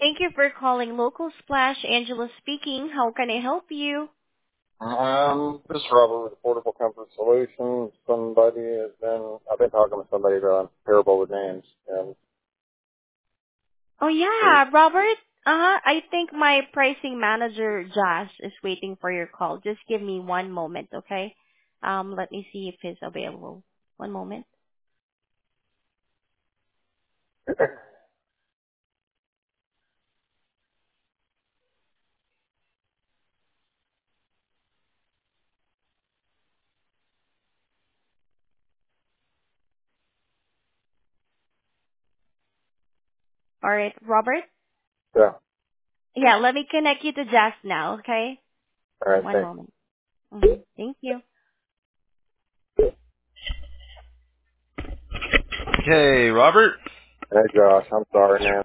Thank you for calling Local Splash. Angela speaking. How can I help you? This is Robert with Affordable Comfort Solutions. I've been talking to somebody about terrible with names, and Oh so, yeah, Robert. I think my pricing manager Josh is waiting for your call. Just give me one moment, okay? Let me see if he's available. One moment. All right, Robert. yeah. Yeah, let me connect you to Josh now, okay? All right, One thanks. moment. Thank you. Okay, Robert. Hey, Josh, I'm sorry, man.